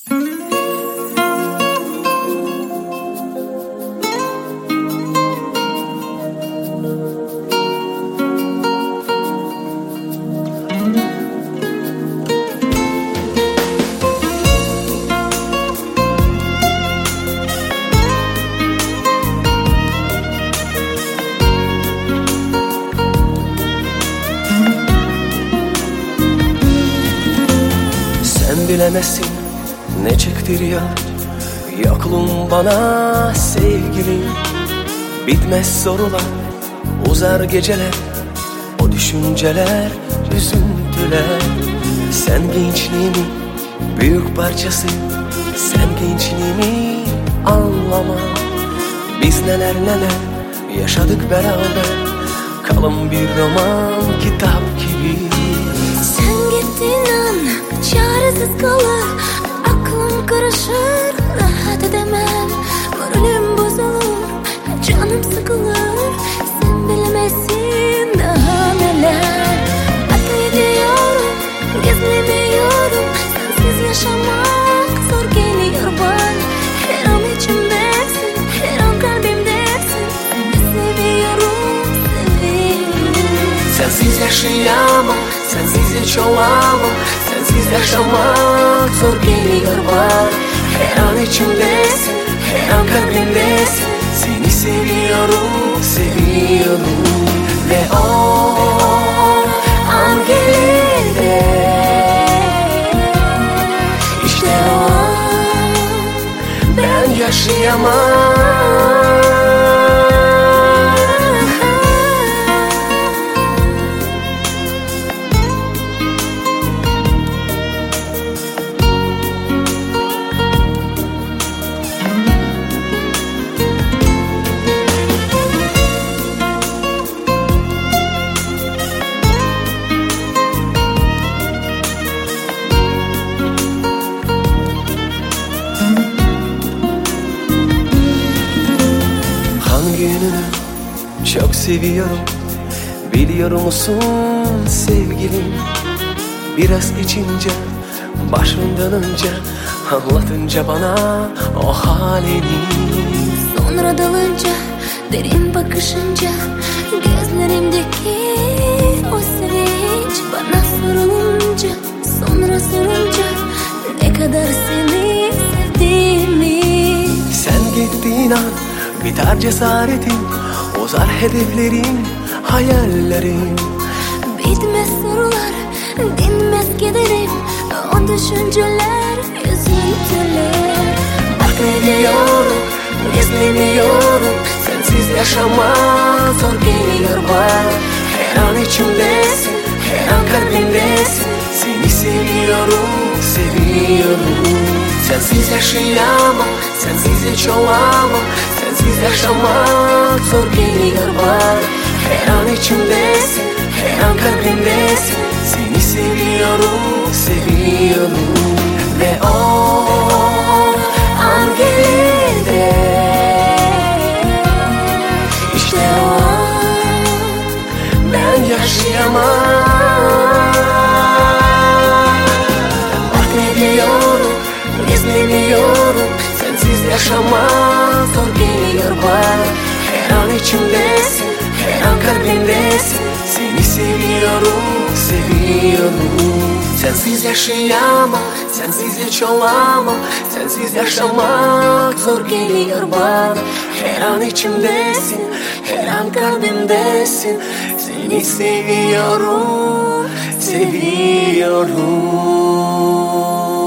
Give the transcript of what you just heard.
Sen bilemezsin ne çektiriyor yokluğun bana sevgilim. Bitmez sorular, uzar geceler, o düşünceler, üzüntüler. Sen gençliğimin büyük parçası, sen gençliğimi anlama. Biz neler neler yaşadık beraber, kalın bir roman kitap gibi. Sen gittiğin an çaresiz kalır, aklım karışır, rahat edemem. Moralim bozulur, canım sıkılır. Sen bilemezsin daha neler. Affediyorum, gizlemiyorum. Sensiz yaşamak zor geliyor bana. Her an içimdesin, her an kalbimdesin. Seni seviyorum, seviyorum. Sensiz yaşayamam, sensiz hiç olamam. Sensiz yaşamak zor geliyor bana. Her an içimdesin, her an kalbimdesin. Seni seviyorum, seviyorum. Ve o an gelir de İşte o an ben yaşayamam. Hangi yönünü çok seviyorum, biliyor musun sevgilim? Biraz içince, başın dönünce, anlatınca bana o halini. Sonra dalınca, derin bakışınca, gözlerimdeki o sevinç. Bana sorulunca, sonra sorunca, ne kadar seni sevdiğimi. Sen gittiğin an biter cesaretin, uzar hedeflerin, hayallerin. Bitmez sorular, dinmez kederim, o düşünceler, üzüntüler. Affediyorum, gizlemiyorum. Sensiz yaşamak zor geliyor bana. Her an içimdesin, her an kalbimdesin. Seni seviyorum, seviyorum. Sensiz yaşayamam, sensiz hiç olamam. Sensiz yaşamak zor geliyor bana. Her an içimdesin, her an kalbimdesin. Seni seviyorum, seviyorum. Ve o an gelir de İşte o an ben yaşayamam. Affediyorum, gizlemiyorum. Sensiz yaşamak zor geliyor bana. Her an içimdesin, her an kalbimdesin. Seni seviyorum, seviyorum. Sensiz yaşayamam, sensiz hiç olamam. Sensiz yaşamak zor geliyor bana. Her an içimdesin, her an kalbimdesin. Seni seviyorum, seviyorum.